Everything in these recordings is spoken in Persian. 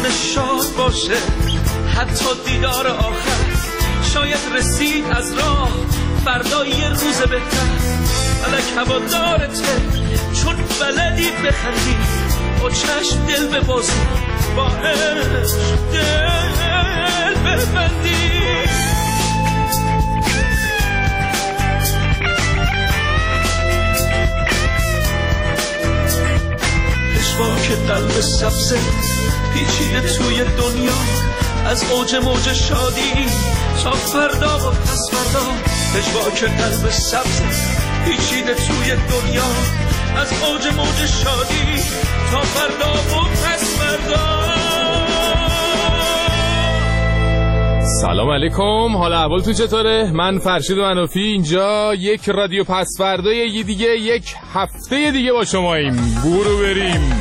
شاد باشه، حتی دیدار آخر شاید رسید از راه، فردا یه روز بهتر. فلک هوادارته چون بلدی بخندی، با چشم دل ببازی، با عشق دل ببندی. پشواک قلب سبزه پیچیده توی دنیا، از اوج موج شادی تا فردا و پس فردا. پشواک قلب سبزه پیچیده توی دنیا، از اوج موج شادی تا فردا و پس فردا. سلام علیکم، حال احوالتون چطوره؟ من فرشید منافی، اینجا یک رادیو پس فردای دیگه، یک هفته دیگه با شماییم. برو بریم.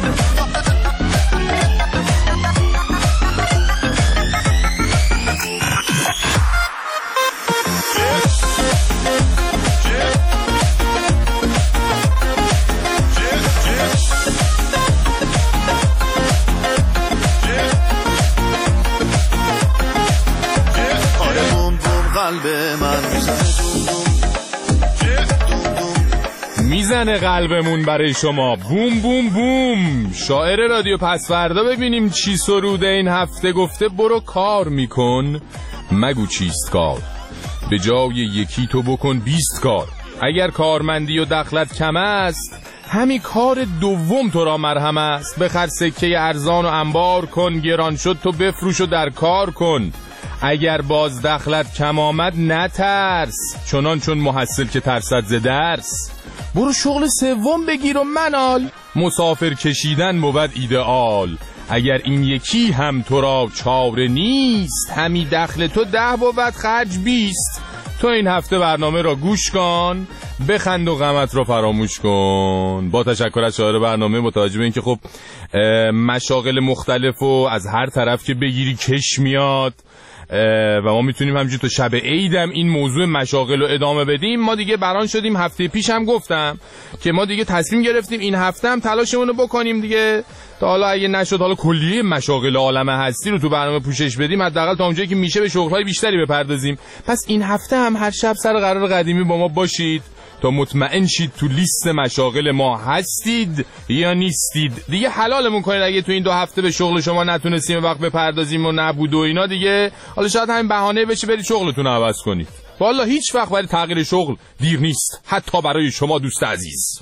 میزنه قلبمون برای شما، بوم بوم بوم. شاعر رادیو پس فردا ببینیم چی سروده این هفته. گفته برو کار میکن، مگو چیست کار، به جای یکی تو بکن 20 کار. اگر کارمندی و دخلت کم است، همی کار دوم تو را مرهم است. بخر سکه ارزان و انبار کن، گران شد تو بفروش و در کار کن. اگر باز دخلت کم آمد نترس، چون محصل که ترسد ز درس. برو شغل سوم بگیر و منال، مسافر کشیدن بود ایدئال. اگر این یکی هم تو را چاره نیست، همی دخل تو 10 بود خرج 20. تو این هفته برنامه را گوش کن، بخند و غمت را فراموش کن. با تشکر از شاعر برنامه، متوجه به این که خب مشاغل مختلف و از هر طرف که بگیری کش میاد و ما میتونیم همینجور تا شب عیدم این موضوع مشاغل رو ادامه بدیم. ما دیگه بران شدیم، هفته پیش هم گفتم که ما دیگه تصمیم گرفتیم این هفته هم تلاشمون رو بکنیم دیگه، تا حالا اگه نشد حالا کلیه مشاغل عالم هستی رو تو برنامه پوشش بدیم، حداقل تا اونجایی که میشه به شغل‌های بیشتری بپردازیم. پس این هفته هم هر شب سر قرار قدیمی با ما باشید تا مطمئن شید تو لیست مشاغل ما هستید یا نیستید. دیگه حلالمون کنید اگه تو این 2 هفته به شغل شما نتونستیم وقت بپردازیم و نبود و اینا دیگه، حالا شاید همین بهانه بشه برید شغلتون رو عوض کنید. والا هیچ وقت برای تغییر شغل دیر نیست، حتی برای شما دوست عزیز.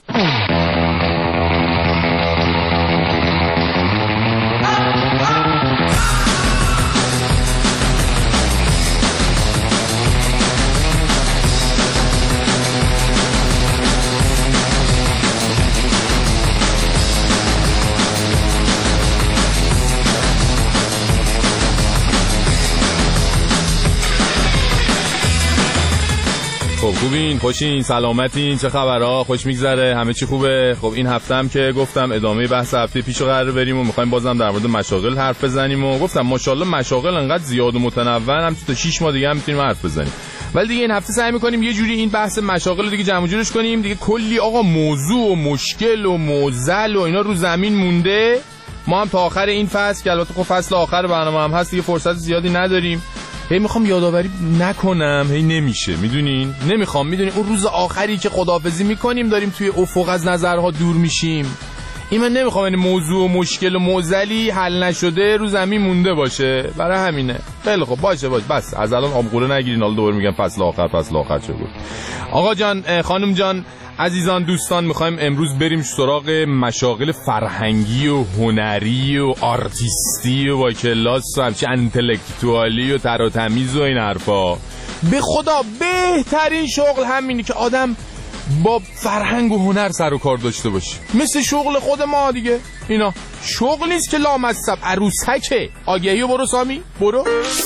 خوبین، خوشین، سلامتین، چه خبرها؟ خوش میگذره؟ همه چی خوبه؟ خب این هفته هم که گفتم ادامه بحث هفته پیشو قرار بریم و میخوایم بازم در مورد مشاغل حرف بزنیم و گفتم ماشاءالله مشاغل انقدر زیاد و متنوع، هم تا 6 ماه دیگه هم میتونیم حرف بزنیم. ولی دیگه این هفته سعی میکنیم یه جوری این بحث مشاغل دیگه جمع جورش کنیم دیگه. کلی آقا موضوع و مشکل و معضل و اینا رو زمین مونده. ما هم تا آخر این فصل که البته خب فصل آخر برنامه هم هست دیگه، فرصت زیادی نداریم. هی میخوام یادآوری نکنم، هی نمیشه، میدونین؟ نمیخوام، میدونین اون روز آخری که خداحافظی میکنیم داریم توی افق از نظرها دور میشیم. این من نمیخوام این موضوع و مشکل و معضلی حل نشده رو زمین مونده باشه، برای همینه. خیلی خب باشه بس از الان آبقوله نگیرین، حالا دوباره میگم فصل آخر چه بود. آقا جان، خانم جان، عزیزان، دوستان، میخوایم امروز بریم سراغ مشاغل فرهنگی و هنری و آرتیستی و با کلاس و همچه انتلکتوالی و تر و تمیز و این حرفا. به خدا بهترین شغل همینی که آدم با فرهنگ و هنر سر و کار داشته باشه، مثل شغل خود ما دیگه. اینا شغل نیست که لامصب، عروسکه. آگهی و برو سامی، برو.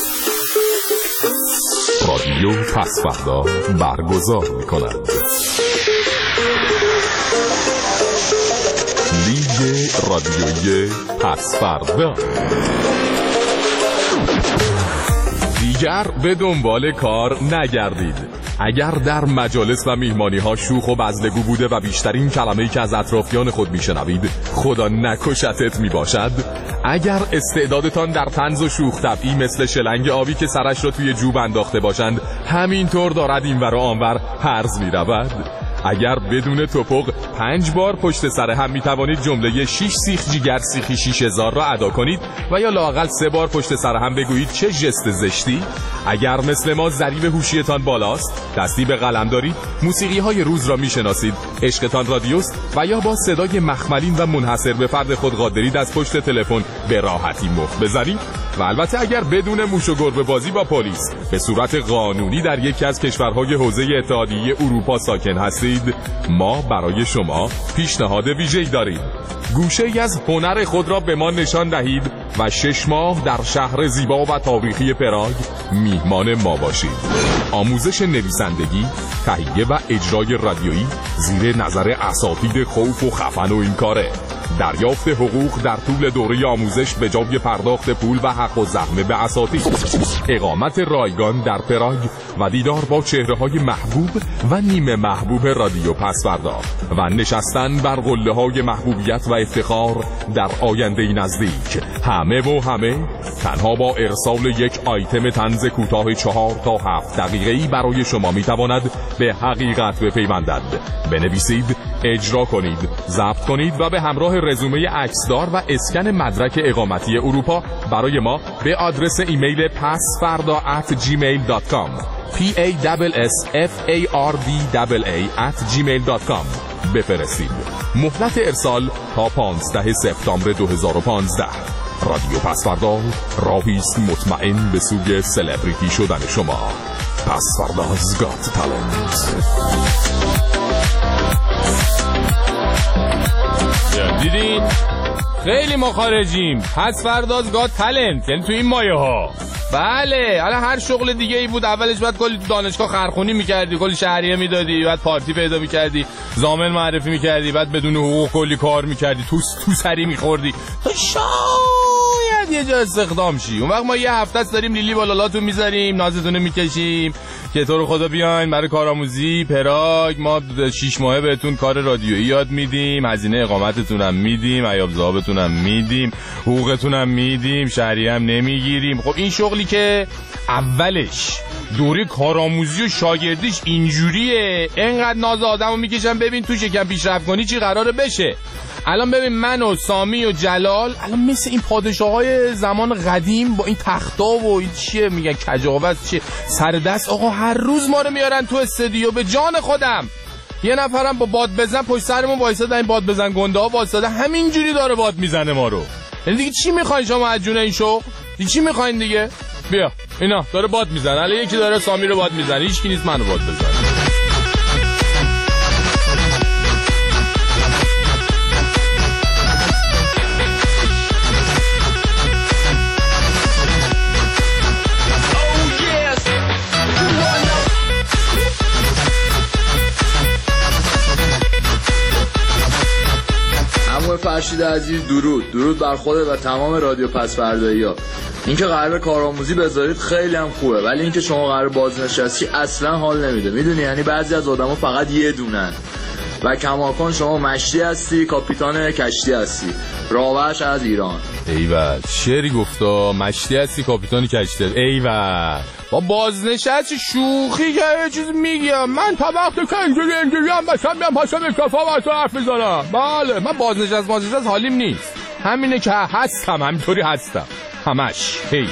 رادیو پس فردا برگزار میکنند لیگ رادیوی پس فردا. دیگر به دنبال کار نگردید، اگر در مجالس و میهمانی ها شوخ و بزلگو بوده و بیشترین کلمه‌ای که از اطرافیان خود میشنوید خدا نکشتت میباشد، اگر استعدادتان در طنز و شوخ طبعی مثل شلنگ آبی که سرش را توی جوب انداخته باشند همینطور دارد اینور و آنور هرز میرود، اگر بدون توپق 5 بار پشت سر هم میتوانید جمله 6 سیخ جیگر سیخی 6000 را ادا کنید و یا لااقل 3 بار پشت سر هم بگویید چه ژست زشتی، اگر مثل ما ضریب هوشیتان بالاست، دستی به قلم دارید، موسیقی های روز را میشناسید، عشقتان رادیوست و یا با صدای مخملین و منحصر به فرد خود قادرید از پشت تلفن به راحتی مفت بزنید، و البته اگر بدون موش و گربه بازی با پلیس به صورت قانونی در یکی از کشورهای حوزه اتحادیه اروپا ساکن هستید، ما برای شما پیشنهاد ویژه‌ای داریم. گوشه‌ای از هنر خود را به ما نشان دهید و 6 ماه در شهر زیبا و تاریخی پراگ میهمان ما باشید. آموزش نویسندگی، تهیه و اجرای رادیویی زیر نظر اساتید خوف و خفن و این کاره. دریافت حقوق در طول دوره آموزش به جای پرداخت پول و حق و زحمه به اساتید. اقامت رایگان در پراگ و دیدار با چهره‌های محبوب و نیمه محبوب رادیو پسوردا و نشستن بر قله‌های محبوبیت و افتخار در آینده نزدیک. همه تنها با ارسال یک آیتم طنز کوتاه 4 تا 7 دقیقه‌ای برای شما میتواند به حقیقت بپیوندد. بنویسید، اجرا کنید، ضبط کنید و به همراه رزومه عکسدار و اسکن مدرک اقامتی اروپا برای ما به آدرس ایمیل pasfarda@gmail.com PASSFARDAA@gmail.com بفرستید. مهلت ارسال تا 15 سپتامبر 2015. رادیو پسوردا راهی است مطمئن به سوی سلبریتی شدن شما. پسوردا's Got Talent. دیدین؟ خیلی ما خارجیم. پسوردا's Got Talent، یعنی تو این مایه ها. بله، حالا هر شغل دیگه ای بود اولش باید کلی تو دانشگاه خرخونی میکردی، کلی شهریه میدادی، بعد پارتی پیدا میکردی، زامن معرفی میکردی، بعد بدون حقوق کلی کار میکردی، تو سری میخوردی تا شاید یه جا استخدام شی. اون وقت ما یه هفته است داریم لیلی بالالاتون میذاریم، نازتونه میکشیم که تو رو خدا بیاین برای کارآموزی پراگ. ما 6 ماهه بهتون کار رادیویی یاد میدیم، هزینه اقامتتون هم میدیم، عیاب ذهابتون هم میدیم، حقوقتون هم میدیم، شهریه هم نمیگیریم. خب این شغلی که اولش دوره کارآموزی و شاگردیش اینجوریه، اینقدر ناز آدمو میکشن ببین تو شکم پیشرفت کنی چی قراره بشه. الان ببین من و سامی و جلال الان مثل این پادشاهای زمان قدیم با این تختا و این چیه میگن کجاوز چیه سر دست، آقا هر روز ما رو میارن تو استودیو. به جان خودم یه نفرم با باد بزن پشت سرمون وایساده، این باد بزن گنده ها وایساده همینجوری داره باد میزنه ما رو. یعنی دیگه چی میخواین شما از جون این شغل؟ دیگه چی میخواین دیگه؟ بیا اینا داره باد میزنه، الان یکی داره سامی رو باد میزنه، هیچ کی نیست منو باد بزنه. فرشید عزیز، درود بر خودت و تمام رادیو پسوردایی‌ها. اینکه قرار کارآموزی بذارید خیلی هم خوبه، ولی اینکه شما قرار بازنشستی اصلا حال نمیده. میدونی یعنی بعضی از آدما فقط یه دونن و کماکان شما مشتی هستی، کاپیتان کشتی هستی، راوش از ایران. ایول شعری گفتا، مشتی هستی کاپیتان کشتی. ایول با بازنشستی شوخی که یه چیز میگم. من تا وقتی که اینجوری هم باشم میام پاشم اکتفا واسه حرف میزنم. بله من بازنشست حالیم نیست، همینه که هستم، همینطوری هستم همش. هی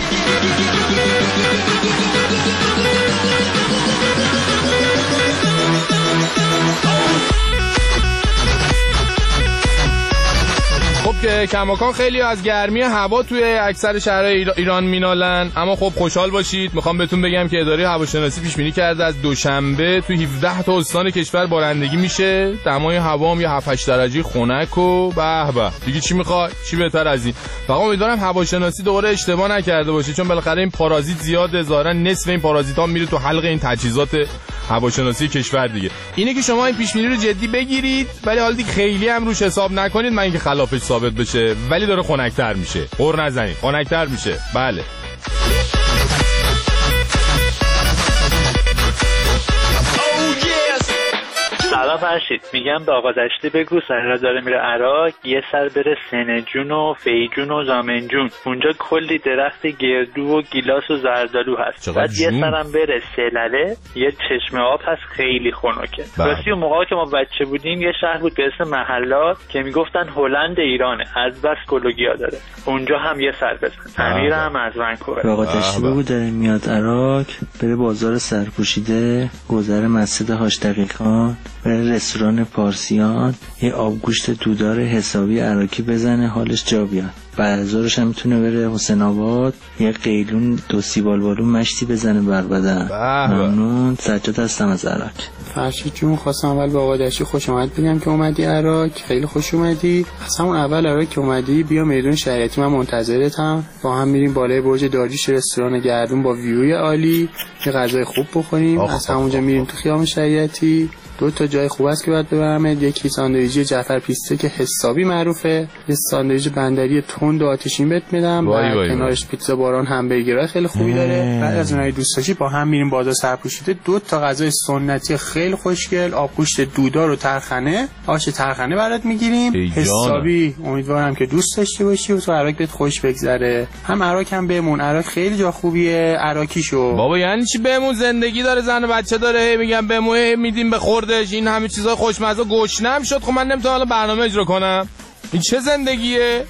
خب که کماکان خیلی از گرمی هوا توی اکثر شهرهای ایران مینالن، اما خب خوشحال باشید. میخوام بهتون بگم که اداره هواشناسی پیش بینی کرده از دوشنبه توی 17 تا استان کشور بارندگی میشه، دمای هوا هم یه 7-8 درجه خنک و به به دیگه چی میخوای؟ چی بهتر از این؟ فقط امیدوارم هواشناسی دوباره اشتباه نکرده باشه، چون بالاخره این پارازیت زیاده، ظاهرا نصف این پارازیت ها میره تو حلق این تجهیزات هواشناسی کشور دیگه. اینه که شما این پیش بینی رو جدی بگیرید، ولی حالا دیگه خیلی هم روش حساب نکنید، من اینکه خلافش ثابت بشه، ولی داره خنک‌تر میشه. قر نزنید، خنک‌تر میشه. بله فرشید میگم به آقا دشتی بگو سر داره میره عراق یه سر بره سنجون و فیجون و زامنجون، اونجا کلی درخت گردو و گیلاس و زردالو هست. بعد یه سرم بره سلله، یه چشمه آب هست خیلی خنکه. راستی اون موقعی که ما بچه بودیم یه شهر بود به اسم محلات که میگفتن هلند ایرانه، از بس گلوگیا داره، اونجا هم یه سر بزن. امیرم از ونکوور. آقا دشتی بگو داره میاد عراق بره بازار سرپوشیده، گذر مسجد هاش دقیقان، بره رستوران پارسیان، یه آبگوشت دودار حسابی عراقی بزنه حالش جا بیاد. بعد از ظهرش هم میتونه بره حسین آباد یه قیلون 2 سیبال بالون مشتی بزنه بر بدن. ممنون. سجاد هستم از عراق. فرشید جون خواستم اول به آقا دشتی خوش اومد بگم که اومدی عراق، خیلی خوش اومدی. از همون اول عراق که اومدی بیا میدون شریعتی، من منتظرتم. با هم میریم بالای برج داریوش رستوران گردون با ویوی عالی، یه غذای خوب بخوریم. از همونجا میریم تو خیام شریعتی، 2 تا جای خوب است که باید ببرمت. یکی ساندویچ جعفر پیسته که حسابی معروفه، یه ساندویچ بندری تند و آتشین بهت میدم، و کنارش پیتزا باران همبرگرای خیلی خوبی داره. بعد از اونایی دوست داشتی با هم میریم بازار سرپوشیده، 2 تا غذای سنتی خیلی خوشگل، آبگوشت دودار و ترخنه، آش ترخنه برات میگیریم حسابی. امیدوارم که دوست داشته باشی و تو عراق بهت خوش بگذره. هم عراق هم بمون، عراق خیلی جا خوبیه، عراقی شو. بابا یعنی چی بمون؟ زندگی داره، زن و بچه داره، میگم بمون میدیم به خوردش، این همه چیزای خوشمزه گشنم شد. خب من نمیتونم حالا برنامه اجرا کنم؟ این چه زندگیه؟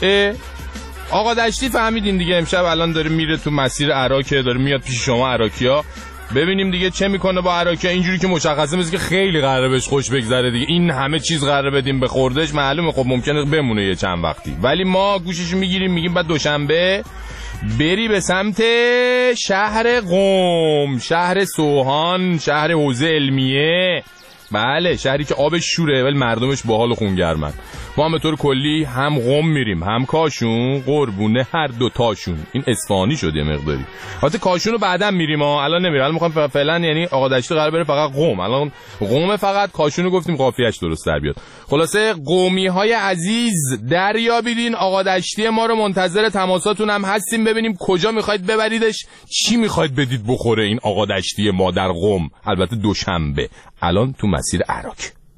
آقا دشتی فهمیدین دیگه، امشب الان داره میره تو مسیر عراق، داره میاد پیش شما عراقی‌ها، ببینیم دیگه چه میکنه با عراقی‌ها. اینجوری که مشخصه میشه که خیلی قراره بهش خوش بگذره دیگه، این همه چیز قراره بدیم به خوردش، معلومه خب ممکنه بمونه یه چند وقتی، ولی ما گوشش میگیریم میگیم بعد دوشنبه بری به سمت شهر قم، شهر سوهان، شهر حوزه علمیه. بله شهری که آبش شوره ولی مردمش باحال و خونگرمن. ما هم به طور کلی هم قم میریم هم کاشون، قربونه هر دو تاشون. این اصفهانی شد یه مقداری. البته کاشون رو بعداً میریم الان نمیریم، الان میخوام فعلا یعنی آقا دشتی قرار بره فقط قم. الان قم فقط، کاشون رو گفتیم قافیه‌اش درست در بیاد. خلاصه قومی‌های عزیز دریابیدین، آقا دشتی ما رو منتظر تماساتون هم هستیم، ببینیم کجا میخواید ببریدش، چی میخواید بدید بخوره این آقا دشتی ما در قم. البته دوشنبه. الان تو مسیر عراق.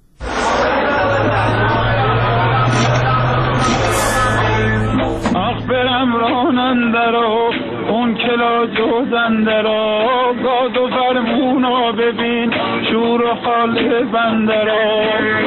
برم رانندرا اون کلا جوزندرا، گاز و فرمونا ببین شور و حال بندرا.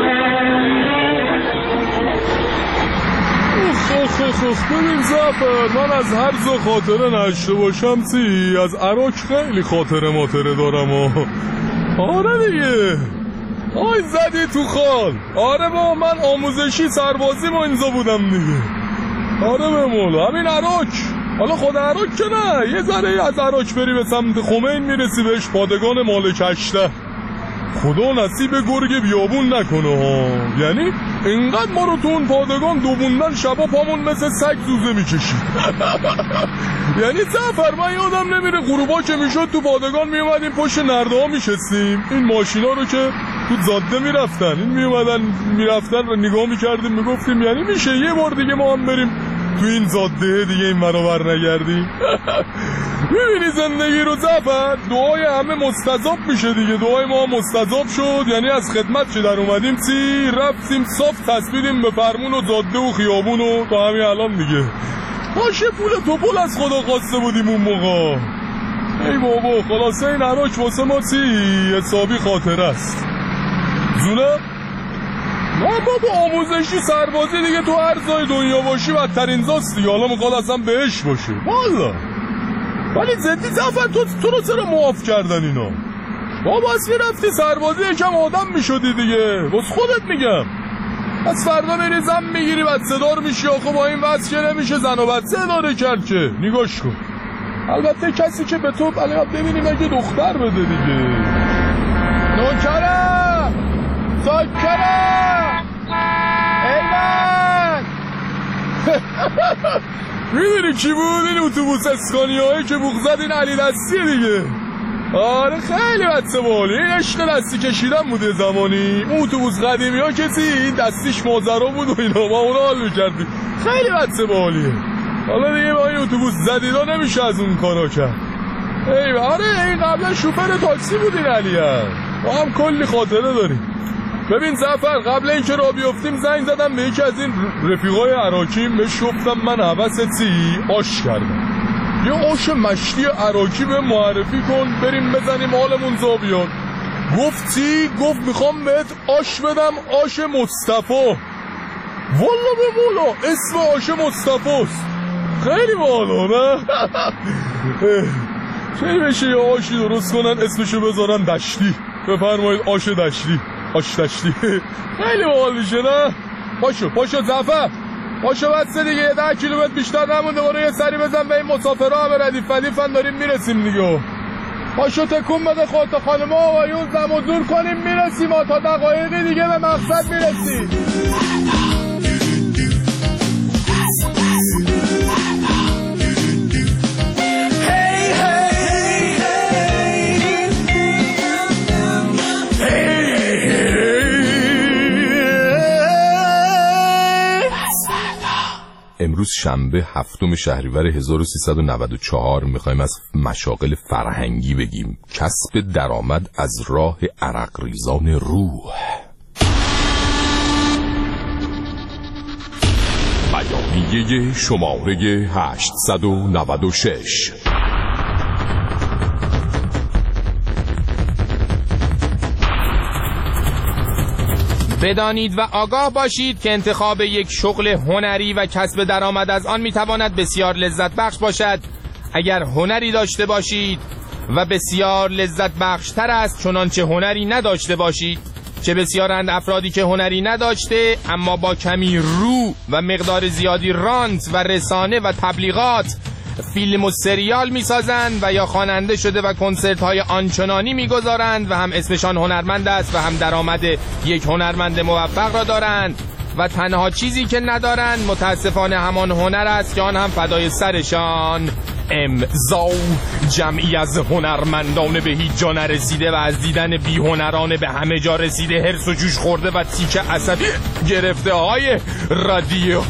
ببین زفر، من از هر زا خاطره نشته باشم سی، از عراق خیلی خاطره ماطره دارم آره دیگه. آی زدی تو خال. آره با من آموزشی سربازی ما اینجا بودم دیگه. آره به مولا همین عراق. حالا خود عراق که نه، یه ذره از عراق بری به سمت خمین میرسی بهش پادگان مالک اشته. خدا نصیب گرگ بیابون نکنه ها. یعنی اینقدر ما رو تو اون پادگان دوبوندن شبا پامون مثل سگ زوزه میکشید. یعنی زفر من یادم نمیره غروبا که میشد تو پادگان میومدیم پشت نرده ها میشستیم، این ماشینا رو که تو زاده میرفتن، این میومدن میرفتن رو نگاه میکردیم میگفتیم یعنی میشه یه بار دیگه ما هم بریم تو این زاده دیگه این برابر نگردیم. میبینی زندگی رو زفر، دعای همه مستضاب میشه دیگه، دعای ما مستضاب شد. یعنی از خدمت که در اومدیم سی رفتیم صاف تصویدیم به فرمون و زاده و خیابون و تا همین الان دیگه باشه پول توپل از خدا خواسته بودیم اون موقع. ای بابا خلاصه این عراق واسه ما سی حسابی خاطره است. زونه؟ نه بابا آموزشی سربازی دیگه تو هر جای دنیا باشی بدترین زاست دیگه. حالا میخواد اصلا بهش باشه والا. ولی زدی زفر تو رو چرا معاف کردن اینا؟ بابا از رفتی سربازی یکم آدم میشدی دیگه، بس خودت میگم. از فردا میری زن میگیری بد صدار میشی، آخه با این وضع که نمیشه زن و بد صداره کرد که. نگاش کن. البته کسی که به تو ببینیم اگه دختر بده دیگه. نوکرم ساکرم ایمن. میدونی کی بود؟ این اتوبوس اسکانیایی که بوق زد این علی دستیه دیگه. آره خیلی بچه بالی، این عشق دستی کشیدن بوده زمانی. اون اتوبوس قدیمی ها کسی این دستیش مازرا بود و اینا با اونا حال میکردی. خیلی بچه بالیه. حالا دیگه با این اتوبوس زدیدا نمیشه از اون کارا کرد. آره این قبلا شوفر تاکسی بود این علی هم. با هم کلی خاطره داریم. ببین زفر، قبل اینکه راه بیفتیم زنگ زدم به یکی از این رفیقای عراقیم، بهش گفتم من حوثتی آش کردم، یه آش مشتی عراقی به معرفی کن بریم بزنیم حالمون زا بیاد. گفتی؟ گفت میخوام بهت آش بدم، آش مصطفی. والا به مولا اسم آش مصطفیست، خیلی بالا نه؟ خیلی بشه یه آشی درست کنن اسمشو بذارن دشتی، بفرمایید آش دشتی، آش دشتی. خیلی باحال میشه نه؟ پاشو زفر، پاشو بسته دیگه، 10 کیلومتر بیشتر نمونده، برو یه سری بزن به این مسافرها، همه ردیفن داریم میرسیم دیگه. پاشو تکون بده خودت خانم آقایون، دم و دور کنیم میرسیم، تا دقایقی دیگه به مقصد میرسیم. امروز شنبه 7 شهریور 1394 میخوایم از مشاغل فرهنگی بگیم. کسب درآمد از راه عرق ریزان روح. بیانیه شماره 896. بدانید و آگاه باشید که انتخاب یک شغل هنری و کسب درآمد از آن میتواند بسیار لذت بخش باشد اگر هنری داشته باشید و بسیار لذت بخش تر است چنانچه هنری نداشته باشید. چه بسیارند افرادی که هنری نداشته اما با کمی رو و مقدار زیادی رانت و رسانه و تبلیغات فیلم و سریال میسازند و یا خواننده شده و کنسرت های آنچنانی میگذارند و هم اسمشان هنرمند است و هم درآمد یک هنرمند موفق را دارند و تنها چیزی که ندارند متاسفانه همان هنر است که آن هم فدای سرشان. امضا جمعی از هنرمندان به هیچ جا نرسیده و از دیدن بی هنران به همه جا رسیده هرس و جوش خورده و تیک عصبی گرفته های رادیو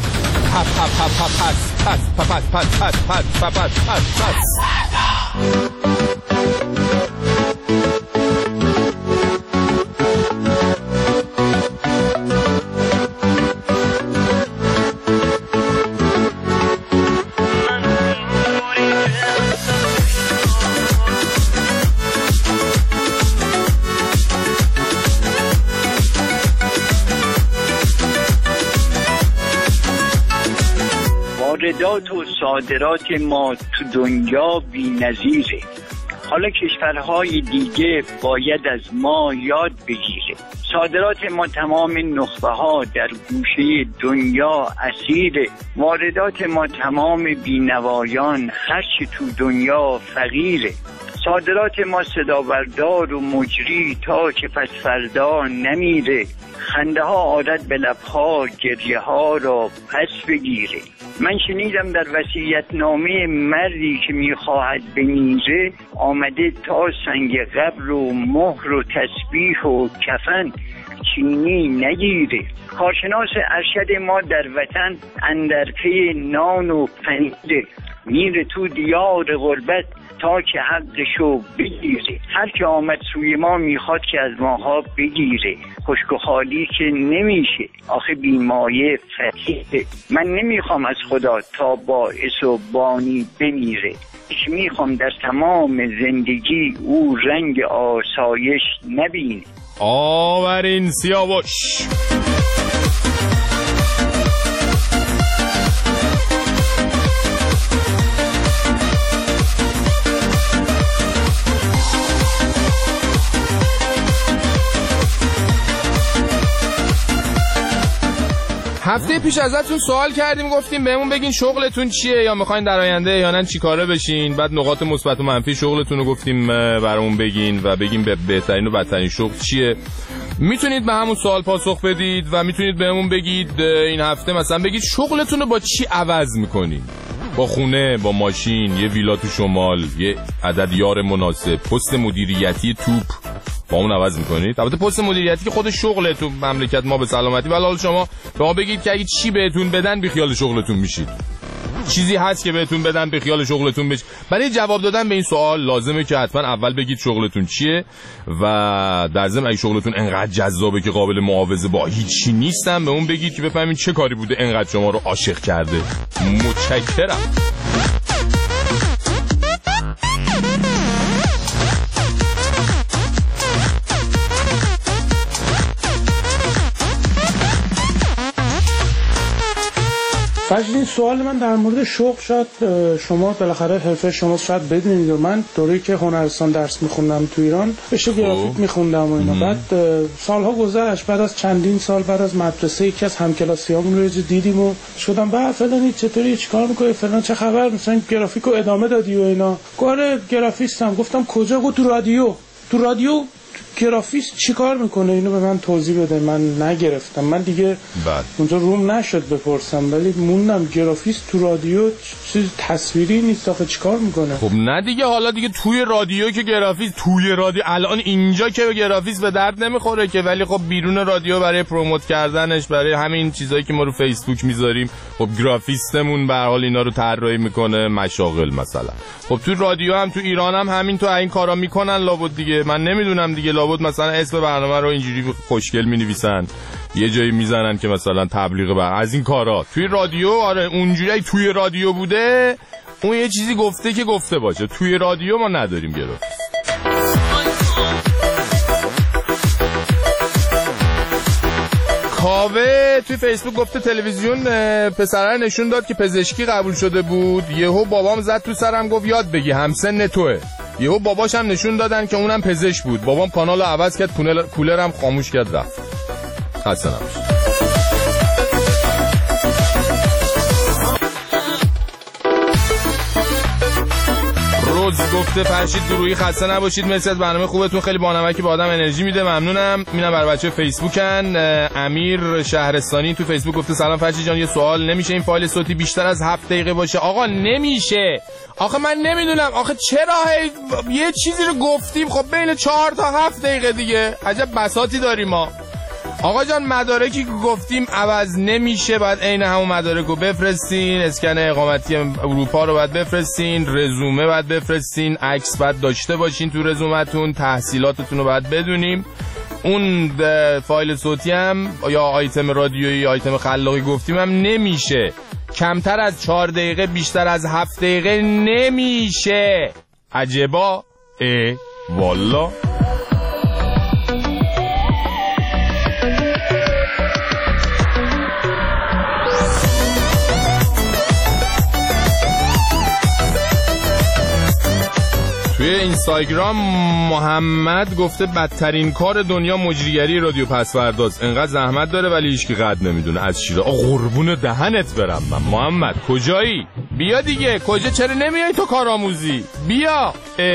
واردات و صادرات ما تو دنیا بی نظیره. حالا کشورهای دیگه باید از ما یاد بگیره. صادرات ما تمام نخبه ها در گوشه دنیا اسیره. واردات ما تمام بینوایان هرچی تو دنیا فقیره. صادرات ما صدابردار و مجری تا که پس فردا نمیره. خنده ها عادت به لبها گریه ها را پس بگیره. من شنیدم در وصیت‌نامه مردی که میخواهد بمیره آمده تا سنگ قبر و مهر و تسبیح و کفن چینی نگیره. کارشناس ارشد ما در وطن اندر پی نان و پنیره. میره تو دیار غربت تا که حقشو بگیره. هر که آمد سوی ما میخواد که از ماها بگیره. خشک و خالی که نمیشه آخه بیمایه فتیه. من نمیخوام از خدا تا باعث و بانی بمیره. میخوام در تمام زندگی او رنگ آسایش نبینه. آورین سیاوش. هفته پیش ازتون سوال کردیم، گفتیم بهمون بگین شغلتون چیه یا میخواین در آینده احیانا چی کاره بشین. بعد نقاط مثبت و منفی شغلتون رو گفتیم برامون بگین و بگیم بهترین و بدترین شغل چیه. میتونید به همون سوال پاسخ بدید و میتونید بهمون بگید این هفته مثلا بگید شغلتون رو با چی عوض میکنین. با خونه، با ماشین، یه ویلا تو شمال، یه عدد یار مناسب، پست مدیریتی توپ با اون عوض میکنید. البته پست مدیریتی که خود شغله تو مملکت ما به سلامتی، ولی حالا شما به ما بگید که اگه چی بهتون بدن بی خیال شغلتون میشید. چیزی هست که بهتون بدن به خیال شغلتون بشه؟ برای جواب دادن به این سوال لازمه که حتما اول بگید شغلتون چیه و در ضمن اگه شغلتون انقدر جذابه که قابل معاوضه با هیچی نیستن به اون بگید که بفهمید چه کاری بوده انقدر شما رو عاشق کرده. متشکرم. فجر این سوال من در مورد شغل شاید شما بالاخره حرفه شما شاید بدونید و من دوره‌ای که هنرستان درس می‌خوندم تو ایران رشته گرافیک می‌خوندم و اینا بعد سالها گذشت بعد از چندین سال بعد از مدرسه یکی از همکلاسیامون رو دیدیم و شدم بعد فلانی چطوری چیکار می‌کنی فلان چه خبر مثلا گرافیک رو ادامه دادی و اینا گفت گرافیستم گفتم کجا گفت تو رادیو گرافیست چیکار میکنه اینو به من توضیح بده من نگرفتم من دیگه اونجا روم نشد بپرسم ولی موندم گرافیست تو رادیو چیز تصویری نیست آخه چیکار میکنه خب نه دیگه حالا دیگه توی رادیو که گرافیست توی رادیو الان اینجا که گرافیست به درد نمیخوره که ولی خب بیرون رادیو برای پروموت کردنش برای همین چیزایی که ما رو فیسبوک میذاریم خب گرافیستمون به هر حال اینا رو طراحی میکنه مشاغل مثلا خب تو رادیو هم تو ایران هم همین تو این کارا میکنن لابد دیگه من نمیدونم دیگه لابد مثلا اسم برنامه رو اینجوری خوشگل مینویسن یه جایی میزنن که مثلا تبلیغ از این کارا توی رادیو آره اونجوری توی رادیو بوده اون یه چیزی گفته که گفته باشه توی رادیو ما نداریم گرافیست. کاوه توی فیسبوک گفته تلویزیون پسره نشون داد که پزشکی قبول شده بود یهو بابام زد تو سرم گفت یاد بگی همسن توئه یهو باباش هم نشون دادن که اونم پزشک بود بابام کانالو عوض کرد کولرم خاموش کرد رفت خسته نباشید. روز گفته فرشید درویی خسته نباشید مرسی از برنامه خوبتون خیلی بانمکی به آدم انرژی میده ممنونم اینم برای بچه فیسبوکن. امیر شهرستانی تو فیسبوک گفته سلام فرشید جان یه سوال نمیشه این فایل صوتی بیشتر از 7 دقیقه باشه؟ آقا نمیشه آخه من نمیدونم آخه چرا یه چیزی رو گفتیم خب بین 4 تا 7 دقیقه دیگه عجب بساطی داریم ما. آقا جان مدارکی که گفتیم عوض نمیشه باید عین همون مدارک رو بفرستین اسکن اقامتی اروپا رو باید بفرستین رزومه باید بفرستین عکس باید داشته باشین تو رزومتون تحصیلاتتون رو باید بدونیم اون فایل صوتی هم یا آیتم رادیویی آیتم خلاقی گفتیم هم نمیشه کمتر از 4 دقیقه بیشتر از 7 دقیقه نمیشه. عجبا والا توی اینستاگرام محمد گفته بدترین کار دنیا مجریگری رادیو پسورداست انقدر زحمت داره ولی هیچکی قد نمیدونه از شیره قربون دهنت برم من. محمد کجایی؟ بیا دیگه کجا چرا نمیای تو کارآموزی؟ بیا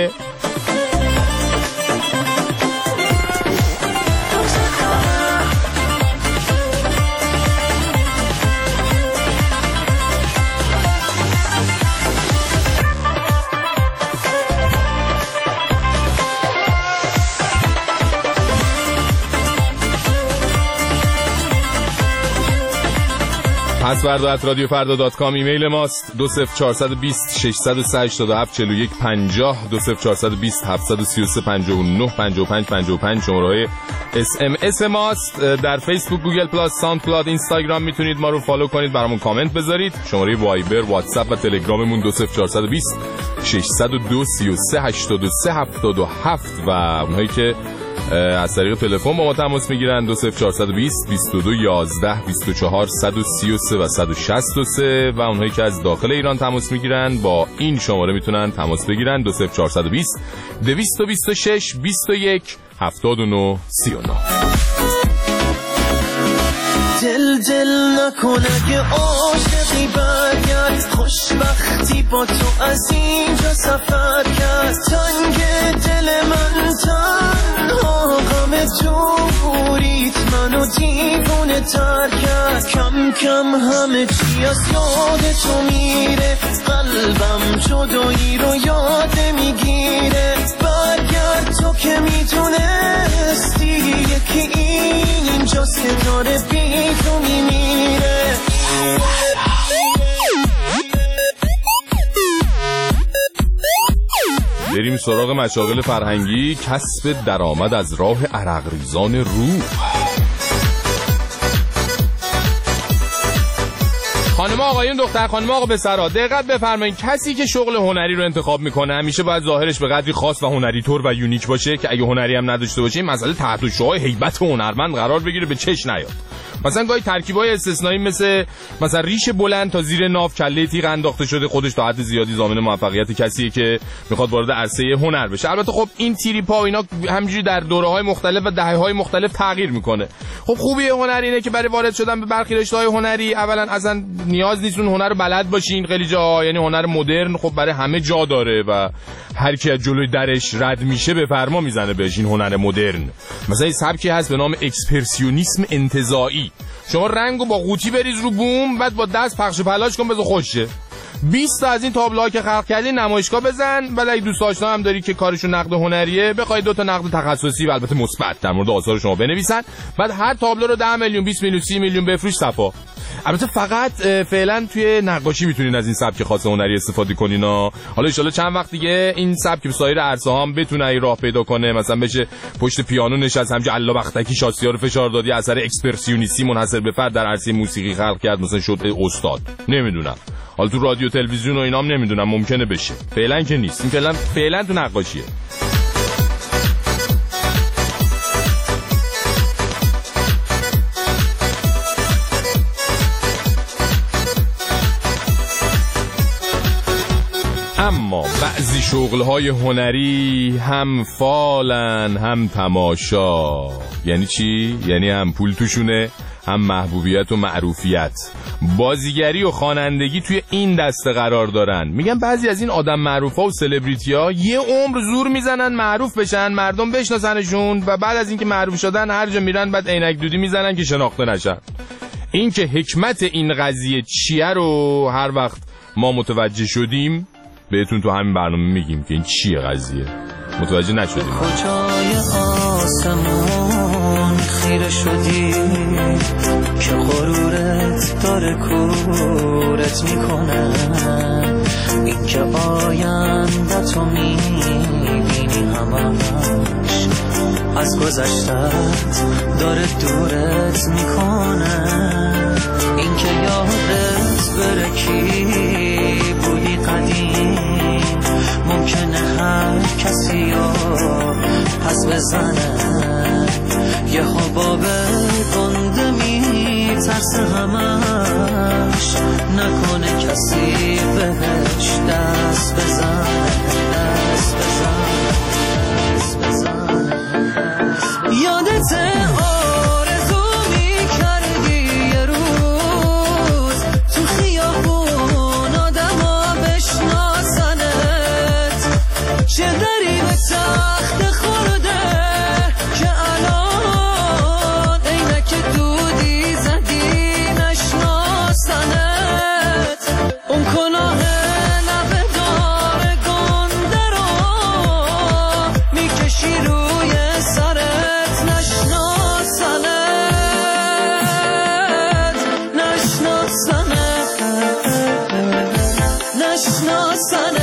پسوردا@radiofarda.com ایمیل ماست 20420 687 41 50 20420 733 59 55 55 شماره SMS ماست. در فیسبوک گوگل پلاس ساوند کلاود اینستاگرام میتونید ما رو فالو کنید برامون کامنت بذارید. شماره وایبر واتساپ و تلگراممون 20420 602 33 83 77 و اونهایی که از طریق تلفن با ما تماس میگیرن 20420 22 11 24 133 و 163 و اونهایی که از داخل ایران تماس میگیرن با این شماره میتونن تماس بگیرن 20420 226 21 79 39. دل نکنه که عاشقی برگرد خوشبختی با تو از اینجا سفر کرد تنگ دل من تنها غم تو بورید منو دیوونه تر کرد کم کم همه چی از یاد تو میره قلبم جدایی رو یاد میگیره برگرد تو که میتونستی یکی اینجاست که داره بی تو میمیره سراغ مشاغل فرهنگی، کسب درآمد از راه عرقریزان روح. خانم آقایون، دختر خانم آقا پسرا، دقت بفرمایید. کسی که شغل هنری رو انتخاب میکنه همیشه باید ظاهرش به قدری خاص و هنری طور و یونیک باشه که اگه هنری هم نداشته باشه این مسئله تحت شعاع هیبت هنرمند قرار بگیره، به چش نیاد. مثلا گاهی ترکیبای استثنایی مثلا ریش بلند تا زیر ناف، کله تیغ انداخته شده، خودش تا حد زیادی ضامن موفقیت کسیه که میخواد وارد عرصه هنر بشه. البته خب این تریپا و اینا همینجوری در دوره‌های مختلف و دهه‌های مختلف تغییر میکنه. خب خوبی هنر اینه که برای وارد شدن به برخی رشته‌های هنری اولا اصلا نیاز نیست اون هنر رو بلد باشین. خیلی جا یعنی هنر مدرن خب برای همه جا داره و هر کی از جلوی درش رد میشه به فرما میزنه بهش این هنر مدرن. مثلا سبکی هست به نام اکسپرسیونیسم انتزاعی. شما رنگو با قوطی بریز رو بوم، بعد با دست پخش پلاش کن بذار خوشه. 20 تا از این تابلوها که خلق کردی نمایشگاه بزن. بعد اگه دوست آشنا هم داری که کارشون نقد هنریه، بخوای 2 تا نقد تخصصی و البته مثبت در مورد آثار شما بنویسن. بعد هر تابلو رو 10 میلیون 20 میلیون 30 میلیون بفروش صفا. البته فقط فعلا توی نقاشی میتونین از این سبک خاص هنری استفاده کنین. حالا ان شاءالله چند وقت دیگه این سبک به سایر عرصه ها هم بتونه راه پیدا کنه، مثلا بشه پشت پیانو نشست همج علا بختکی شاسی‌ها رو فشار دادی، اثر اکسپرسیونیستی منحصر به فرد در عرصه موسیقی خلق کرد، مثلا شد استاد. نمیدونم حالا تو رادیو تلویزیون و اینام نمیدونم، ممکنه بشه. فعلا که نیست، این فعلا تو نقاشیه. اما بعضی شغل‌های هنری هم فالن هم تماشا. یعنی چی؟ یعنی هم پول توشونه هم محبوبیت و معروفیت. بازیگری و خوانندگی توی این دسته قرار دارن. میگن بعضی از این آدم معروفا و سلبریتی‌ها یه عمر زور میزنن معروف بشن، مردم بشناسنشون و بعد از اینکه معروف شدن هر جا میرن بعد عینک دودی میزنن که شناخته نشن. این که حکمت این قضیه چیه رو هر وقت ما متوجه شدیم بهتون تو همین برنامه میگیم که این چیه قضیه. متوجه نشدیم. کجای آسمون خیره شدی که غرورت داره کورت میکنه، این که آینده تو میبینی همش از گذشتت داره دورت میکنه، این که یادت بره کی بودی قدیم ممکنه هر کسی رو پس بزنه، یه حباب گنده میترسه همش نکنه کسی بهش دست بزنه، دست بزنه، دست بزنه. یادت آرزو میکردی یه روز تو خیابون آدما بشناسنت، چه دری به تخت خورده که الان عینک دودی زدی نشناسنت، اون کلاه لبه دار گنده رو میکشی روی سرت نشناسنت، نشناسنت، نشناسنت.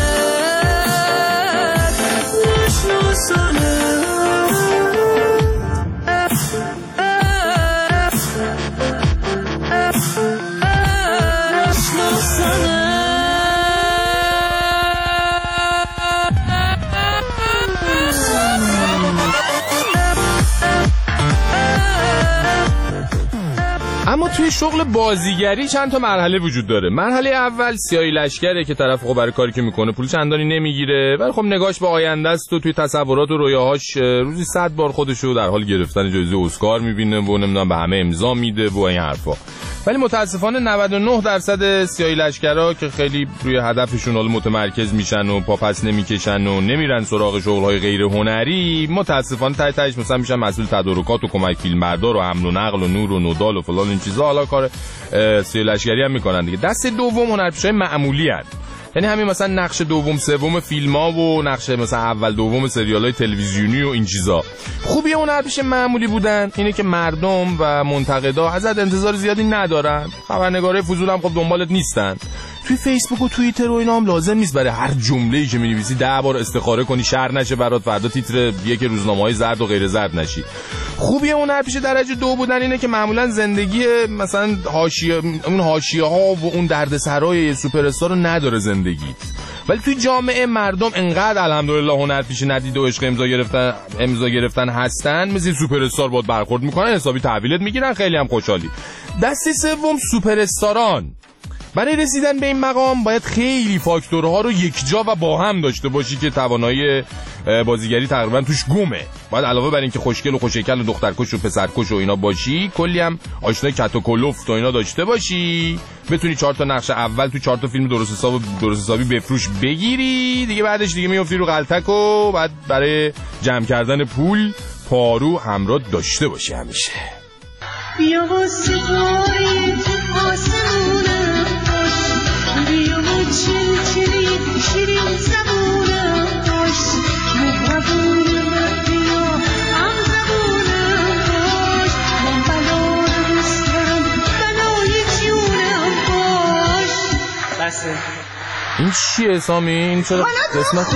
اما توی شغل بازیگری چند تا مرحله وجود داره. مرحله اول سیاهی لشکره که طرف خب برای کاری که میکنه پول چندانی نمیگیره ولی خب نگاش به آینده است و توی تصورات و رویاهاش روزی 100 بار خودشو در حال گرفتن جایزه اسکار میبینه و نمیدونم به همه امضا میده و این حرفا. ولی متاسفانه 99% سیاهی لشکرا که خیلی روی هدفشون حال متمرکز میشن و پاپس نمیکشن و نمیرن سراغ شغل‌های غیر هنری، متاسفانه تهش مثلا میشن مسئول تدارکات و کمک فیلمبردار و حمل و نقل و نور و نودال و فلان این چیزا. حالا کار سیاهی لشکری هم میکنن دیگه. دست دوم هنرپیشه‌های معمولی هست، یعنی همین مثلا نقش دوم سوم فیلم‌ها و نقش مثلا اول دوم سریال‌های تلویزیونی و این چیزا. خوبی هنرپیشه معمولی بودن اینه که مردم و منتقدا ازت انتظار زیادی ندارن، خبرنگارای فضول هم خب دنبالت نیستن، توی فیسبوک و توییتر و اینا هم لازم نیست برای هر جمله‌ای که می‌نویسی 10 بار استخاره کنی شر نشه برات فردا تیتر یک روزنامه‌های زرد و غیر زرد نشی. خوبی اون هنرپیشه درجه 2 بودن اینه که معمولا زندگی مثلا حاشیه‌ها و اون دردسرای سوپر استار رو نداره زندگیت. ولی توی جامعه مردم انقدر الحمدلله هنرپیشه ندید و عشق امضا گرفتن هستن، مثل سوپر استار باید برخورد میکنن، حسابی تحویلت میگیرن، خیلی هم خوشحالی. دسته سوم سوپر استاران. برای رسیدن به این مقام باید خیلی فاکتورها رو یکجا و با هم داشته باشی که توانایی بازیگری تقریبا توش گمه. باید علاوه بر این که خوشگل و خوشیکل و دخترکش و پسرکش و اینا باشی، کلی هم آشنای کت و کلفت و اینا داشته باشی، بتونی 4 تا نقش اول تو 4 تا فیلم درست حسابی بفروش بگیری، دیگه بعدش دیگه میافتی رو غلطک و بعد برای جمع کردن پول پارو همراه داشته باشی همیشه. بیا و ستاره تو آسمونم باش، بیا و چلچلی شیرین زبونم باش، مهربون بیا هم زبونم باش، من بلا دوستم بلای جونم باش. بسه این چیه سامی؟ این چرا قسمت؟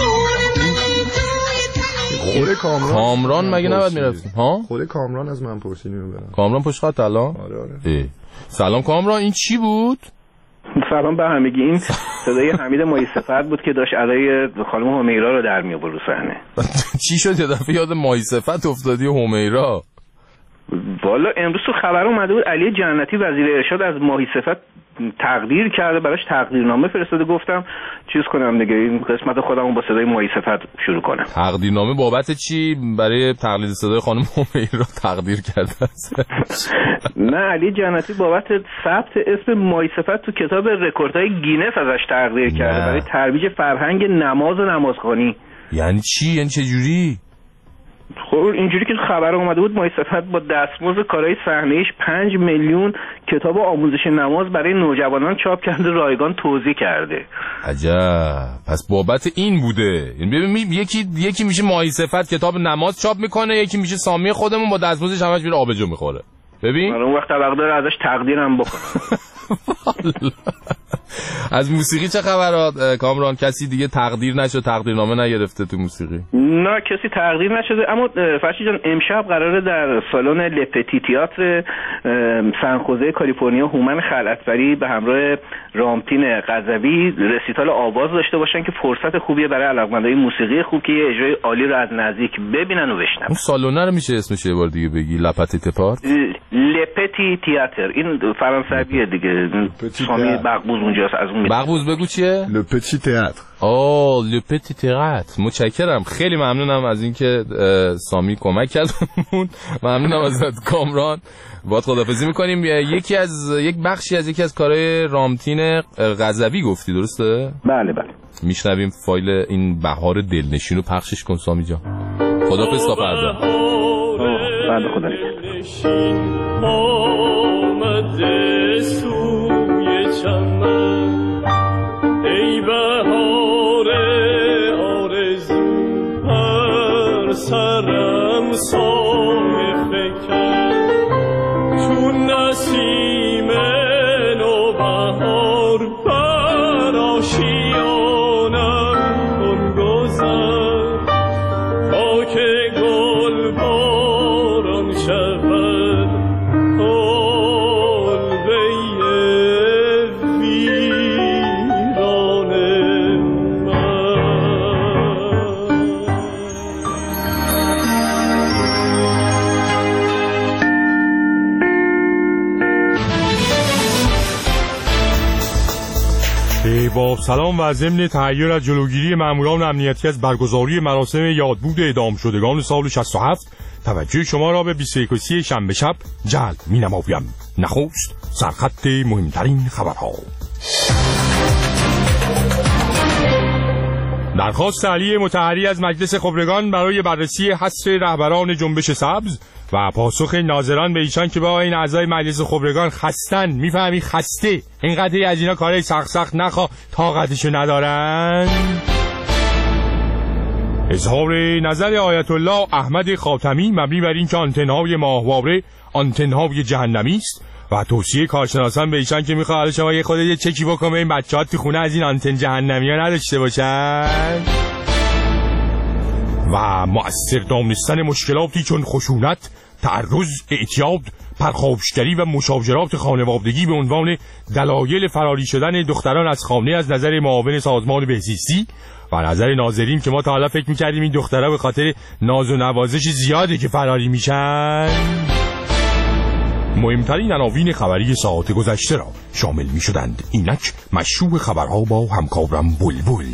خود کامران مگه نباید میرفتیم ها؟ خود کامران از من پرسیدیم برام. کامران پشت خط الان؟ آره. سلام کامران، این چی بود؟ سلام به همگی. این صدای حمید مایصفت بود که داشت ادای خانم همیرا رو در می آورد رو صحنه. چی شد یه دفعه یاد مایصفت افتادی همیرا؟ والا امروز تو خبر اومده بود علی جنتی وزیر ارشاد از مایصفت تقدیر کرده، براش تقدیرنامه فرستاده. گفتم چیز کنم دیگه، این قسمت خودمون با صدای مایصفت شروع کنم. تقدیرنامه بابت چی؟ برای تقلید صدای خانم همیرا تقدیر کرده است؟ نه، علی جنتی بابت ثبت اسم مایصفت تو کتاب رکوردهای گینس ازش تقدیر کرده برای ترویج فرهنگ نماز و نمازخوانی. یعنی چی؟ یعنی چه جوری؟ خب اینجوری که خبر اومده بود مایصفت با دستمزد کارهای صحنه‌ایش 5 میلیون کتاب آموزش نماز برای نوجوانان چاپ کرده، رایگان توزیع کرده. عجب، پس بابت این بوده. ببین یکی میشه مایصفت کتاب نماز چاپ میکنه، یکی میشه سامی خودمون با دستمزدش همش میره آبجو میخوره. ببین اون وقت طبق داره ازش تقدیرم بکنم. از موسیقی چه خبرات کامران؟ کسی دیگه تقدیر نشد، تقدیرنامه نگرفته تو موسیقی؟ نه کسی تقدیر نشده، اما فرشی جان امشب قراره در سالن لپتی تئاتر سن خوزه کالیفرنیا هومن خلعتبری به همراه رامتین غزوی رسیتال آواز داشته باشن که فرصت خوبیه برای علاقه‌مندای موسیقی خوب که یه اجرای عالی رو از نزدیک ببینن و بشنون. اون سالن رو میشه اسمش یه بار دیگه بگی؟ لپتی تپارت؟ لپتی تئاتر، این فرانسویه دیگه. سامی بغبوز اونجاست از اون. بغبوز بگو چیه؟ لپتی تئاتر. لپتی تئاتر. متشکرم، خیلی ممنونم از اینکه سامی کمک کردمون. ممنونم ازت کامران. باید خداحافظی میکنیم. یک بخشی از کارهای رامتین غزوی گفتی درسته؟ بله. میشنویم فایل این بهار دلنشین رو پخشش کن سامی جان. خداحافظ تا فردا. بله خدا آمده سوی چمن، ای بهار آرزو هر سرم سایه فکن، چون نسیم نوبهار بر آشیانم کن گذر، تا که گل باران شود با سلام و ضمن تحیر از جلوگیری ماموران امنیتی از برگزاری مراسم یادبود اعدام شدگان سال 67 توجه شما را به 21 شنبه شب جلب می‌نمایم. نخست سرخط مهمترین خبرها. درخواست علی مطهری از مجلس خبرگان برای بررسی حذف رهبران جنبش سبز و پاسخ ناظران به ایشان که با این اعضای مجلس خبرگان خستن، میفهمی خسته، اینقدر از اینا کارهای سخت نخوا طاقتشو ندارن. اظهار نظر آیت الله احمد خاتمی مبنی بر این که آنتن‌های ماهواره آنتن‌های جهنمی است و توصیه کارشناسان به ایشان که میخواد حالا شما یه خود یه چکی بکنه این بچه‌ها تو خونه از این آنتن جهنمی‌ها نداشته باشن و مؤثر دانستن مشکلاتی چون خشونت، تعرض، اعتیاد، پرخاشگری و مشاجرات خانوادگی به عنوان دلایل فراری شدن دختران از خانه از نظر معاون سازمان بهزیستی و نظر ناظرین که ما تا حالا فکر می‌کردیم این دخترها به خاطر ناز و نوازش زیاده که فراری میشن. مهمترین عناوین خبری ساعت گذشته را شامل می‌شدند. اینک مشروع خبرها با همکارم بلبل.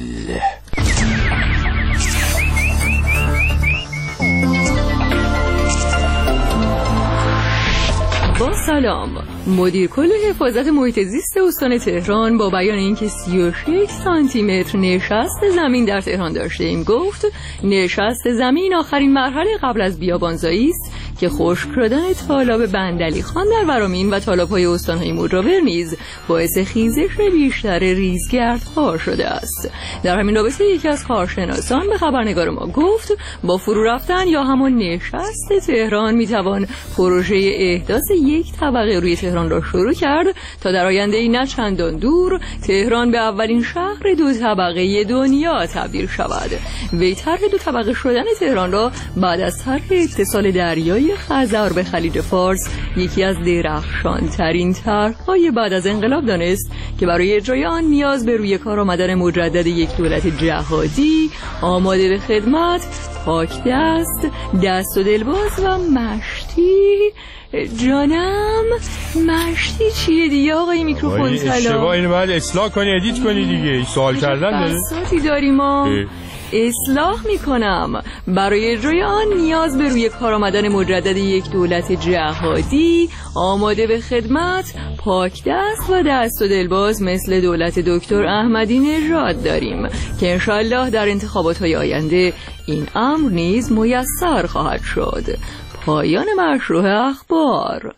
با سلام. مدیر کل حفاظت محیط زیست استان تهران با بیان اینکه 36 سانتی متر نشست زمین در تهران داشته ایم گفت نشست زمین آخرین مرحله قبل از بیابانزایی است که خشک شدن تالاب بندعلی خان در ورامین و تالاب‌های استان‌های مجاور نیز باعث خیزش بیشتر ریزگردها شده است. در همین رابطه یکی از کارشناسان به خبرنگار ما گفت با فرو رفتن یا همان نشست تهران میتوان پروژه احداث یک طبقه روی تهران را شروع کرد تا در آینده نه چندان دور تهران به اولین شهر دو طبقه دنیا تبدیل شود. وی طرح دو طبقه شدن تهران را بعد از طرح اتصال دریایی خزر به خلیج فارس یکی از درخشان‌ترین طرح‌های بعد از انقلاب دانست که برای اجرای آن نیاز به روی کار آمدن مجدد یک دولت جهادی آماده به خدمت، پاک دست و دلباز و مشتی. جانم مشتی چیه دیگه آقای میکروفون؟ سلام. اشتباه اینو باید اصلاح کنی، ادیت کنی دیگه. سوال کردن داره. بساتی داریم ما. اصلاح میکنم. برای اجرای آن نیاز به روی کار آمدن مجدد یک دولت جهادی آماده به خدمت، پاک دست و دلباز مثل دولت دکتر احمدی نژاد داریم که انشالله در انتخابات‌های آینده این امر نیز میسر خواهد شد. پایان مشروع اخبار.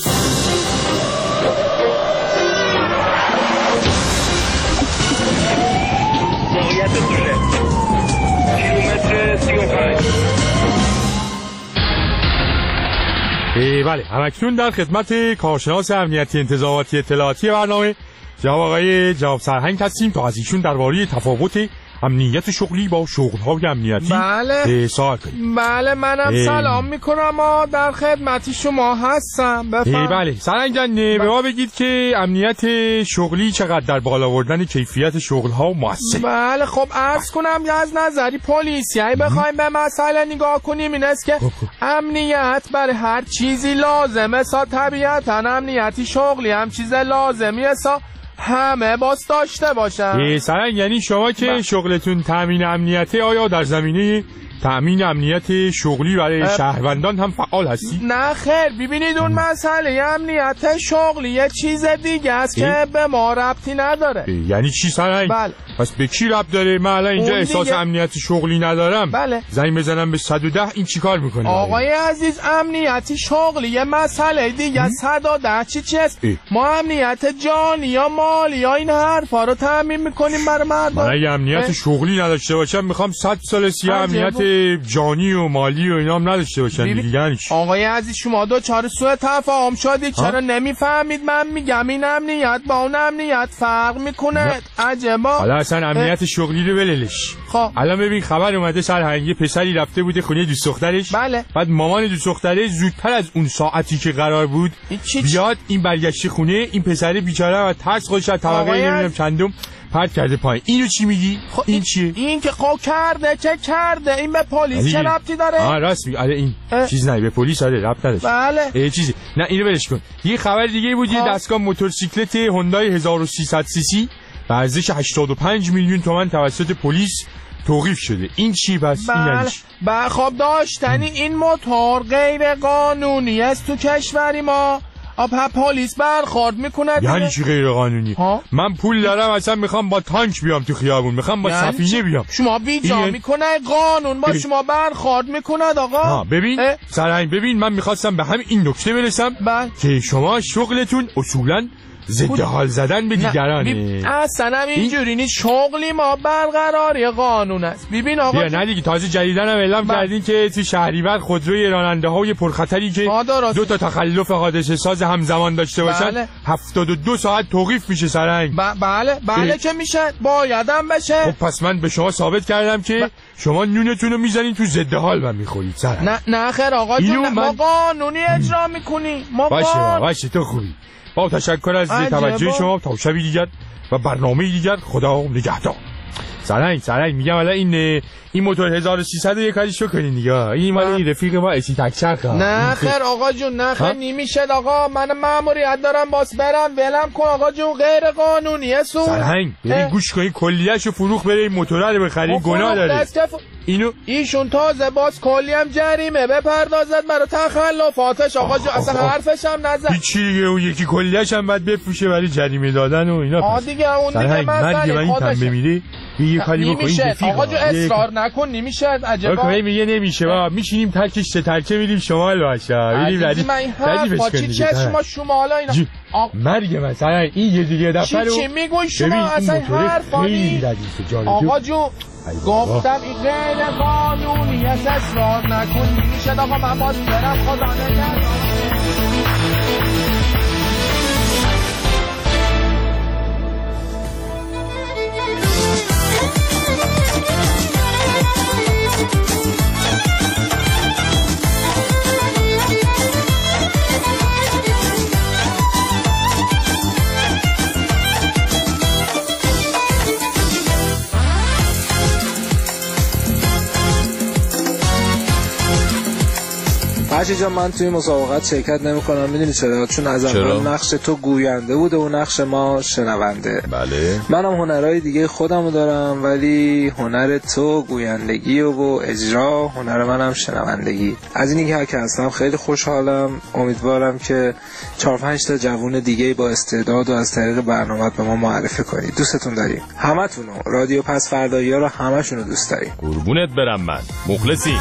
بله، همکنون در خدمت کارشناس امنیتی انتظاراتی اطلاعاتی برنامه جناب آقای جواب سرهنگ هستیم تا از ایشون درباره تفاوت امنیت شغلی با شغل‌های امنیتی سوال کنیم. بله منم سلام میکنم و در خدمت شما هستم. بله سرهنگ جان به ما بگید که امنیت شغلی چقدر در بالا آوردن کیفیت شغل‌ها موثر؟ بله خب عرض کنم که از نظری پلیسی بخوایم به مسئله نگاه کنیم این است که امنیت برای هر چیزی لازمه سا طبیعتا امنیتی شغلی هم چیز لازمیه سا همه باز داشته باشن. سرنگ یعنی شما که شغلتون تامین امنیتی آیا در زمینه تامین امنیت شغلی برای شهروندان هم فعال هستی؟ نه خیر، ببینید اون مسئله امنیت شغلی یه چیز دیگه است که به ما ربطی نداره. یعنی چی سرنگ؟ بله. پس به کی ربط داره؟ من الان اینجا احساس امنیت شغلی ندارم. بله. زنگ بزنم به 110 این چیکار میکنه؟ آقای عزیز امنیتی شغلی یه مسئله دیگه. 110 چی است؟ ما امنیت جانی یا مالی یا این حرفا رو تامین میکنیم برای مردم. من اگه امنیت شغلی نداشته باشم میخوام 100 سال سیاه امنیت جانی و مالی و اینا هم نداشته باشن دیگه. یعنی آقای عزیز شما دو چهار سوء تفاهم شدید، چرا نمیفهمید من میگم این امنیت با اون امنیت فرق میکنه؟ عجبا. حالا اصلا امنیت شغلی رو ولش. خب الان ببین خبر اومده سرهنگی پسری رفته بوده خونه دوست دخترش. بله. بعد مامان دوست دخترش زودتر از اون ساعتی که قرار بود بیاد این برگشته خونه، این پسر بیچاره و ترس خودش از طبقه نمیدونم چندم پرت کرده پایین. اینو چی میگی؟ خب این چیه؟ این که خب کرده چه کرده؟ این به پلیس چه ربطی داره؟ راست میگی. آره این چیز نه به پلیس ربط نداره. بله. چیزی نه اینو ولش کن. یه خبر دیگه بود، یه دستگاه موتورسیکلت هوندای 1300 سی سی به ارزش 85 میلیون تومان توسط پلیس توقیف شده. این چی پس؟ بله خب داشتنی این موتور غیر قانونی است تو کشوری ما. پلیس برخورد میکنه. یعنی چی غیر قانونی؟ من پول دارم اصلا میخوام با تانک بیام تو خیابون، میخوام با سفینه بیام. شما بیجا میکنه قانون با شما برخورد میکنه آقا. ببین سرهنگ، ببین من میخواستم به همین این نکته برسم که شما شغلتون اصولا ضد حال زدن به دیگرانه. اصلا اینجوری نیست، شغلی ما برقراری قانون است. ببین آقا نه دیگه، تازه جدیدن هم اعلام کردین که تو شهریور خودروی راننده های پرخطری که 2 تا تخلف حادثه ساز همزمان داشته باشن 72 ساعت توقیف میشه سرنگ. بله که میشه، بایدم بشه. خب پس من به شما ثابت کردم که شما نونتون رو میزنین تو ضد حال و میخورید سرنگ. نه خیر آقا جون، ما قانونی اجرا میکنیم. باشه تو خوبی. با تشکر از توجه شما. تا شبی دیگر و برنامه دیگر، خدا نگهدار. سرنگ میگم الان این موتور 1300 یک کاریشو کنین دیگه. این مال این رفیق ما اسی تکچرخه. نه خیر آقا جون، نه خیر نمیشه آقا، من ماموریت دارم باس برم، ولم کن آقا جون، غیر قانونیه. سرنگ بریم گوش کنین، کلیه‌شو فروخ بره این موتور رو بخرین، گناه داره. ایشون تازه باز کلی هم جریمه بپردازد برای تخلفاتش آقا جون، اصلا حرفش هم نزد. هیچی دیگه، اون یکی کلیه‌ش هم بعد بفروشه برای جریمه دادن و اینا. دیگه اون دیگه من خودش بمیره یه کاری بکنین. آقا جو اصرار نکن، نمیشه. عجبا آقا میگه نمیشه، میشینیم ترکش ترکه میریم شمال باشه. میریم ردی با چی چشم شمالا اینا. مرگ مثلا این یه دیگه دفعه رو چی میگوی شما اصلا حرفانی؟ آقا جو گفتم این غیر قانونی است، اصرار نکن. میشه آقا من باز برم، خدا نگهدار. فرشی جان، من توی مسابقات شرکت نمی‌کنم. میدونی چرا؟ چون از اول نقش تو گوینده بوده و نقش ما شنونده. بله. منم هنرهای دیگه خودمو دارم، ولی هنر تو گویندگی و اجرا، هنر منم شنوندگی. از اینی که هستم خیلی خوشحالم. امیدوارم که 4-5 تا جوون دیگه با استعداد و از طریق برنامه به ما معرفی کنید. دوستتون داریم همتونو. رادیو پس فردایی‌ها رو همشونو دوست داریم. قربونت برم، من مخلصی.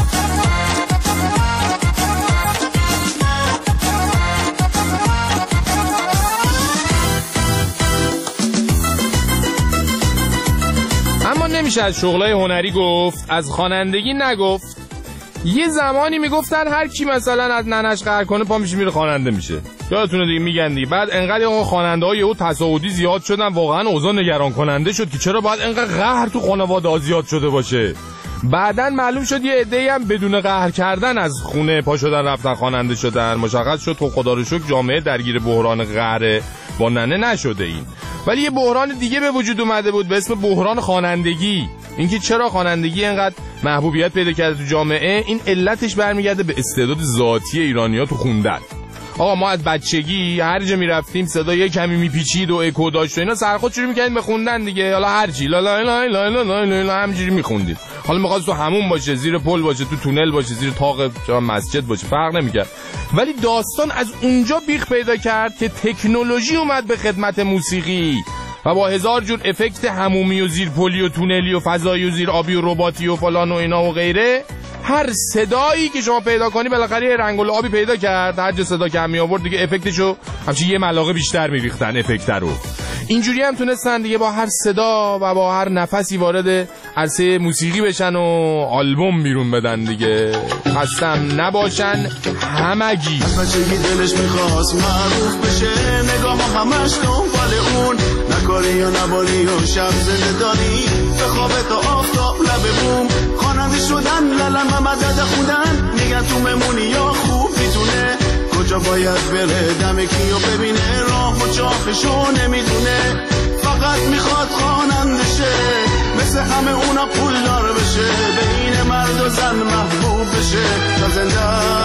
نمیشه از شغلای هنری گفت، از خوانندگی نگفت. یه زمانی میگفتن هر کی مثلا از ننش قهر کنه پا میشه میره خواننده میشه. یادتونه دیگه میگن دیگه. بعد انقدر اون خواننده‌ها یهو تصاعدی زیاد شدن، واقعا اوضاع نگران کننده شد که چرا باید انقدر قهر تو خانواده زیاد شده باشه. بعدن معلوم شد یه عده‌ای هم بدون قهر کردن از خونه پا شدن رفتن خواننده شدن. مشخص شد خب خدا رو شکر جامعه درگیر بحران قهر با ننه نشده این. ولی یه بحران دیگه به وجود اومده بود به اسم بحران خوانندگی. اینکه چرا خوانندگی اینقدر محبوبیت پیدا کرده تو جامعه، این علتش برمیگرده به استعداد ذاتی ایرانی‌ها تو خوندن. آقا ما از بچگی هر جا میرفتیم صدا یه کمی میپیچید و اکو داشت و اینا، سرخود شروع میکردیم به خوندن دیگه. حالا هر چی لا لا لا لا لا لا لا همینجوری میخوندیم. حالا میخواد تو همون باشه، زیر پل باشه، تو تونل باشه، زیر طاق مسجد باشه، فرق نمیکرد. ولی داستان از اونجا بیخ پیدا کرد که تکنولوژی اومد به خدمت موسیقی و با 1000 جور افکت حمومی و زیر پلی و تونلی و فضایی و زیر آبی و رباطی و فلان و اینا و غیره، هر صدایی که شما پیدا کنی بالاخره یه رنگ و لعابی پیدا کرد. هر جا صدا کم می آورد دیگه افکتشو همچین یه ملاقه بیشتر می‌ریختن افکت رو. اینجوری هم تونستن دیگه با هر صدا و با هر نفسی وارد عرصه موسیقی بشن و آلبوم بیرون بدن دیگه. خستم نباشن همگی. از بچگی دلش میخواست معروف بشه، نگاه ما همش دنبال اون، نکاری و نباری و شب زنده داری، به خواب تا آفتاب لبه بوم، خواننده شدن للم مدد خوندن، میگن تو ممونی یا خوب میتونه، کجا باید بره دم کیو ببینه، راه و چاهشو نمیدونه، فقط میخواد خواننده شه، مثل همه اونا پولدار بشه، بین مرد و زن محبوب بشه، تا زنده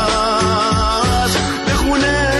است بخونه.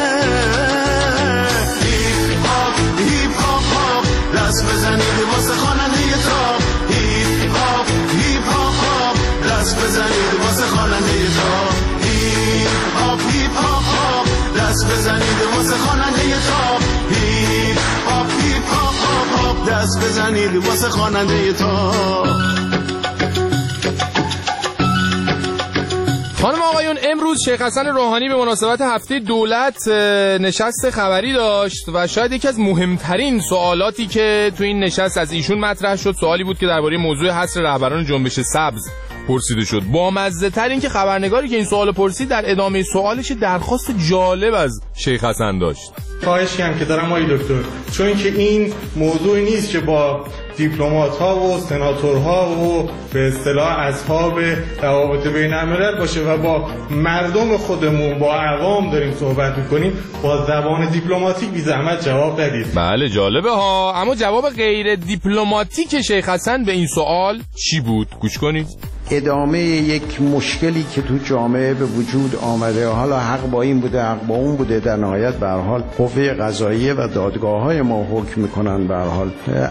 هیپ هاپ هیپ هاپ هاپ دست بزنید واسه خواننده تاپ، هیپ هاپ هیپ هاپ هاپ دست بزنید واسه خواننده تاپ، هیپ هاپ هیپ هاپ هاپ دست بزنید واسه خواننده تاپ، هیپ هاپ هیپ هاپ هاپ دست بزنید واسه خواننده تاپ. خانم آقایون، امروز شیخ حسن روحانی به مناسبت هفته دولت نشست خبری داشت و شاید یکی از مهمترین سوالاتی که تو این نشست از ایشون مطرح شد سوالی بود که درباره موضوع حصر رهبران جنبش سبز پرسیده شد. با مزه تر این که خبرنگاری که این سوال پرسید در ادامه سوالش درخواست جالب از شیخ حسن داشت. خواهشی هم که دارم آقای دکتر، چون که این موضوعی نیست که با دیپلمات‌ها و سناتورها و به اصطلاح اصحاب روابط بین‌الملل باشه و با مردم خودمون با عوام داریم صحبت می‌کنیم، با زبان دیپلماتیک بی زحمت جواب ندید. بله جالبه ها، اما جواب غیر دیپلماتیک شیخ حسن به این سوال چی بود؟ گوش کنید. ادامه یک مشکلی که تو جامعه به وجود آمده، حالا حق با این بوده حق با اون بوده، در نهایت به هر حال قوه قضاییه و دادگاه‌های ما حکم میکنن به هر حال.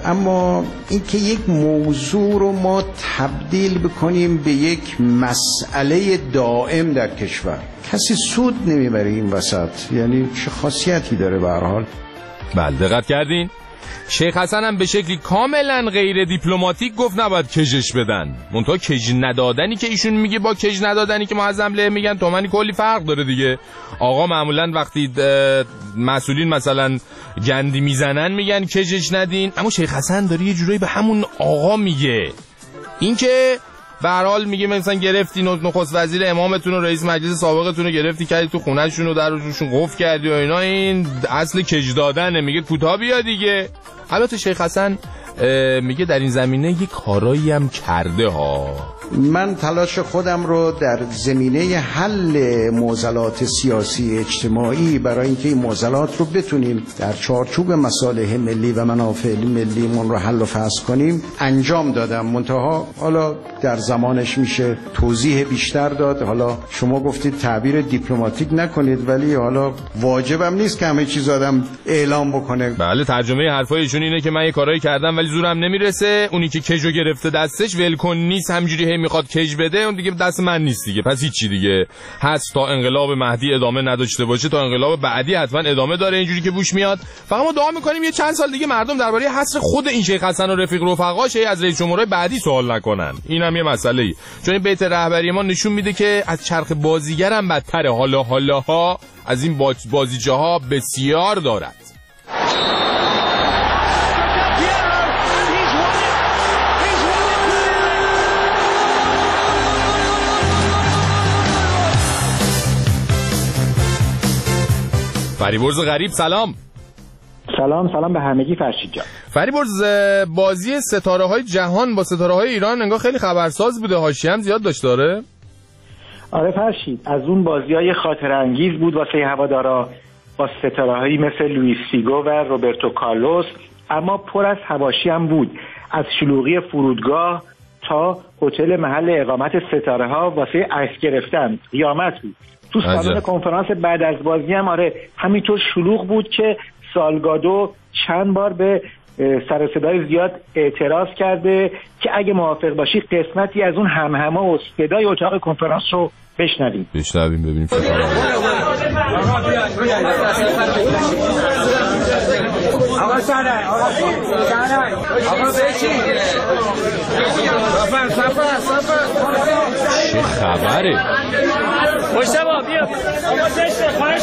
اما اینکه یک موضوع رو ما تبدیل بکنیم به یک مسئله دائم در کشور، کسی سود نمیبره این وسط، یعنی چه خاصیتی داره به هر حال؟ بله دقت کردین؟ شیخ حسن هم به شکلی کاملا غیر دیپلماتیک گفت نباید کجش بدن. منتها کج ندادنی که ایشون میگه با کج ندادنی که معظم له میگن تومانی کلی فرق داره دیگه. آقا معمولا وقتی مسئولین مثلا گندی میزنن میگن کجش ندین، اما شیخ حسن داره یه جورایی به همون آقا میگه. این که به هر حال میگه مثلا گرفتی نخست وزیر امامتون و رئیس مجلس سابقتون رو گرفتی کردی تو خونه‌شون و در روشون قفل کردی و اینا، این اصل کج دادنه. میگه کوتاه بیا دیگه. البته شیخ حسن میگه در این زمینه یک کارایی هم کرده ها. من تلاش خودم رو در زمینه حل معضلات سیاسی اجتماعی برای اینکه این معضلات رو بتونیم در چارچوب مصالح ملی و منافع ملیمون رو حل و فصل کنیم انجام دادم. منتها حالا در زمانش میشه توضیح بیشتر داد. حالا شما گفتید تعبیر دیپلماتیک نکنید، ولی حالا واجبم نیست که همه چیز آدم اعلام بکنه. بله ترجمه حرفای ایشون اینه که من یه کارایی کردم ولی زورم نمیرسه، اونی که کجو گرفته دستش ولکن نیست، همجوری میخواد کج بده، اون دیگه دست من نیست دیگه. پس هیچی دیگه هست تا انقلاب مهدی ادامه نداشته باشه، تا انقلاب بعدی حتما ادامه داره اینجوری که بوش میاد. فقط ما دعا میکنیم یه چند سال دیگه مردم درباره حصر خود این شیخ حسن و رفیق رفقاش از رئیس جمهور بعدی سوال نکنن. اینم یه مسئله‌ای، چون این بیت رهبری ما نشون میده که از چرخ بازیگر هم بدتره. حالاها از این بازیچه ها بسیار دارد. فریبرز غریب سلام. سلام به همگی فرشید جان. فریبرز بازی ستاره های جهان با ستاره های ایران انگار خیلی خبرساز بوده، حاشیه هم زیاد داشت داره؟ آره فرشید، از اون بازی های خاطر انگیز بود واسه هوادارا با ستاره هایی مثل لوئیس فیگو و روبرتو کارلوس، اما پر از حواشی هم بود، از شلوغی فرودگاه تا هتل محل اقامت ستاره ها واسه عکس گرفتن قیامت بود. تو سالن کنفرانس بعد از بازی هم همینطور شلوغ بود که سالگادو چند بار به سر و صدای زیاد اعتراض کرده که اگه موافق باشی قسمتی از اون همهمه و صدای اتاق کنفرانس رو بشنویم ببینیم چه خبره. آقا سلام آقا بچین چه خبره؟ مشتبا بیا آقا زشته خواهش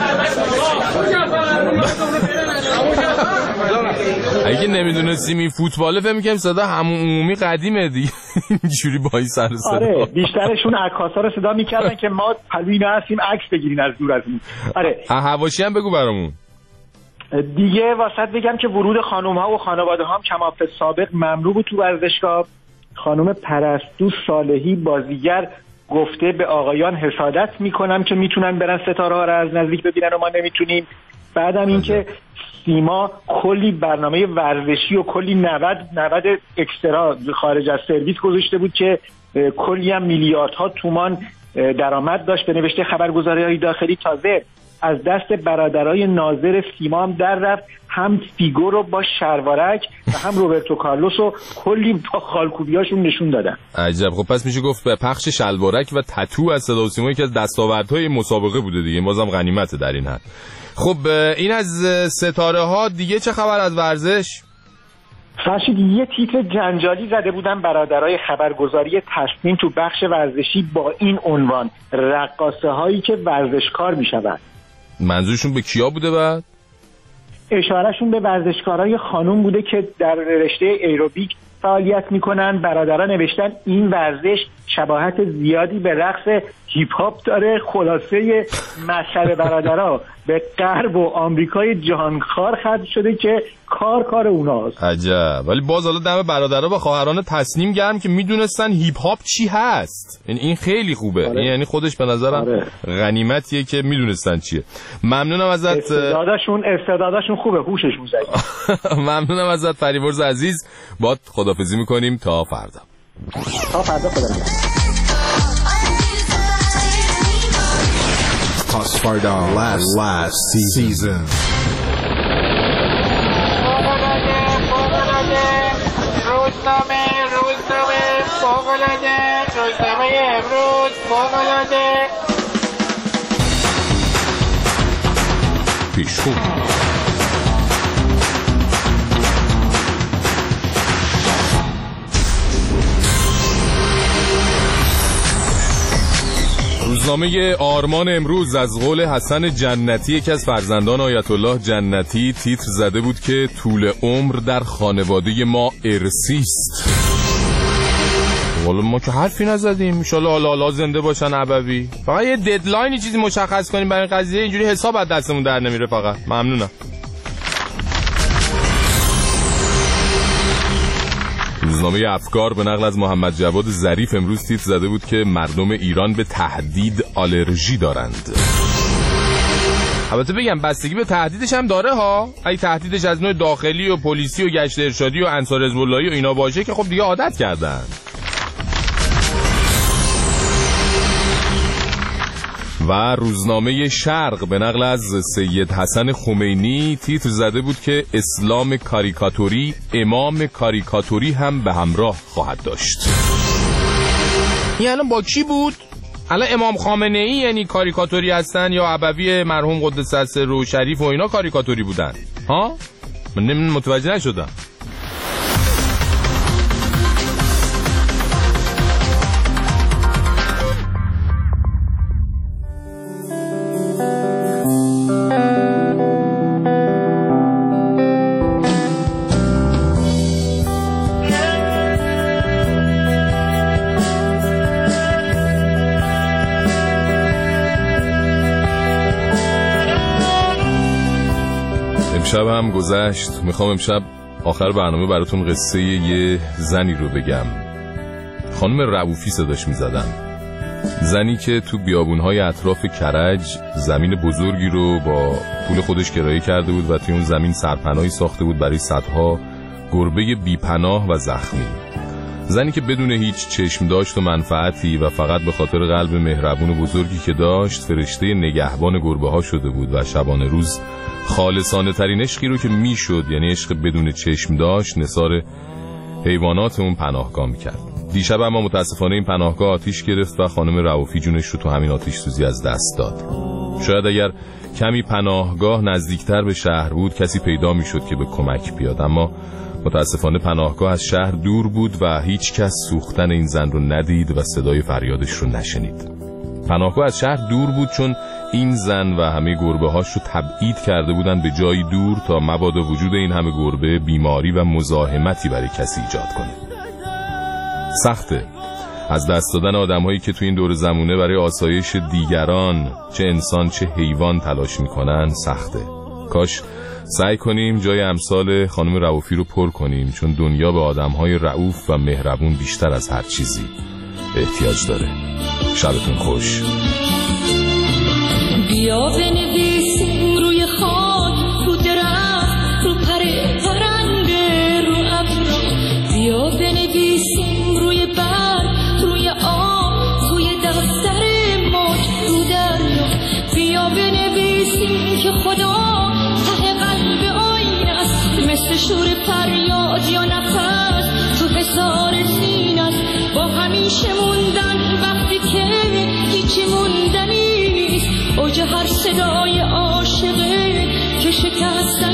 اگه نمیدونستیم این فوتباله فهم میکنیم صدا همون عمومی قدیمه دیگه. اینجوری با این سر صدا. آره بیشترشون عکاسا رو صدا میکردن که ما پلوی هستیم عکس بگیرین از دور از اون. آره حواشی هم بگو برامون دیگه. واسط بگم که ورود خانوم ها و خانواده ها هم کماف سابق ممنوع بود تو ورزشگاه. خانم پرستو صالحی بازیگر گفته به آقایان حسادت میکنم که میتونن برن ستاره ها رو از نزدیک ببینن و ما نمیتونیم. بعدم اینکه سیما کلی برنامه ورزشی و کلی 90 اکسترا خارج از سرویس گذاشته بود که کلی هم میلیاردها تومان درآمد داشت. به نوشته خبرگزاری‌های داخلی تازه از دست برادرای ناظر سیما هم در رفت، هم فیگو رو با شروارک و هم روبرتو کارلوس رو کلی با خالکوبیاشون نشون دادن. عجب. خب پس میشه گفت به پخش شلوارک و تتو از صدا و سیما که از دستاوردهای مسابقه بوده دیگه، بازم غنیمته در این حد. خب این از ستاره ها. دیگه چه خبر از ورزش؟ فرشید یه تیتر جنجالی زده بودن برادرای خبرگزاری تصمیم تو بخش ورزشی با این عنوان: رقاصه هایی که ورزشکار میشوند. منظورشون به کیا بوده بعد؟ اشارهشون به ورزشکارای خانوم بوده که در رشته ایروبیک فعالیت میکنن. برادرها نوشتن این ورزش شباهت زیادی به رقص هیپ هاپ داره. خلاصه مشهد برادرها به غرب و آمریکای جهانخوار ختم شده که کار اوناست. عجب. ولی باز حالا دم برادرها و خواهران تصمیم گرم که میدونستن هیپ هاپ چی هست. این خیلی خوبه. آره. یعنی خودش به نظرم غنیمتیه که میدونستن چیه. ممنونم ازت. استعدادشون خوبه، هوششون ضعیفه. ممنونم ازت فریبرز عزیز. باد خدافظی میکنیم تا فردا. خدا Pasfarda last season. روزنامه امروز فوق‌العاده. پیشخون. روزنامه آرمان امروز از قول حسن جنتی، یکی از فرزندان آیت الله جنتی، تیتر زده بود که طول عمر در خانواده ما ارثی است. والا ما که حرفی نزدیم، ان شاء الله حالا زنده باشن ابوی. فقط یه ددلاین چیزی مشخص کنیم برای قضیه، اینجوری حساب از دستمون در نمیره. فقط ممنونم. روزنامه افکار به نقل از محمد جواد ظریف امروز تیتر زده بود که مردم ایران به تهدید آلرژی دارند. البته بگم بستگی به تهدیدش هم داره ها. اگه تهدیدش از نوع داخلی و پلیسی و گشت ارشادی و انصار حزب اللهی و اینا باشه که خب دیگه عادت کردن. و روزنامه شرق به نقل از سید حسن خمینی تیتر زده بود که اسلام کاریکاتوری امام کاریکاتوری هم به همراه خواهد داشت. این الان با کی بود؟ الان امام خامنه ای یعنی کاریکاتوری هستن یا ابوی مرحوم قدس سره و شریف و اینا کاریکاتوری بودن؟ ها؟ من متوجه نشدم. امشب هم گذشت. میخوام امشب آخر برنامه براتون قصه یه زنی رو بگم. خانم رؤوفی صداش میزدن. زنی که تو بیابونهای اطراف کرج زمین بزرگی رو با پول خودش کرایه کرده بود و توی اون زمین سرپناهی ساخته بود برای صدها گربه بیپناه و زخمی. زنی که بدون هیچ چشم داشت و منفعتی و فقط به خاطر قلب مهربون و بزرگی که داشت فرشته نگهبان گربه ها شده بود و شبانه روز خالصانه ترین عشقی رو که میشد، یعنی عشق بدون چشم داشت، نثار حیوانات اون پناهگاه میکرد. دیشب اما متاسفانه این پناهگاه آتیش گرفت و خانم رؤوفی جونش رو تو همین آتیش سوزی از دست داد. شاید اگر کمی پناهگاه نزدیکتر به شهر بود کسی پیدا میشد که به کمک بیاد، اما متاسفانه پناهگاه از شهر دور بود و هیچ کس سوختن این زن رو ندید و صدای فریادش رو نشنید. پناهگاه از شهر دور بود چون این زن و همه گربه هاش رو تبعید کرده بودن به جایی دور تا مبادا وجود این همه گربه بیماری و مزاحمتی برای کسی ایجاد کنه. سخته از دست دادن آدم‌هایی که تو این دور زمونه برای آسایش دیگران چه انسان چه حیوان تلاش میکنن سخته. کاش سعی کنیم جای امثال خانم رؤوفی رو پر کنیم، چون دنیا به آدم‌های رؤوف و مهربون بیشتر از هر چیزی احتیاج داره. شبتون خوش. بیا بنویسیم روی خاک، رو درخت، رو پرنده، رو ابر. بیا بنویسیم روی برگ، روی آب، روی دفتر موج، رو دریا. بیا بنویسیم که خدا ته قلب آینه است، مثل شور فریاد یا نفس تو حصار سینه است. با همیشه موندن وقتی که هیچی موندنی نیست، اوج هر صدای عاشقه که شکست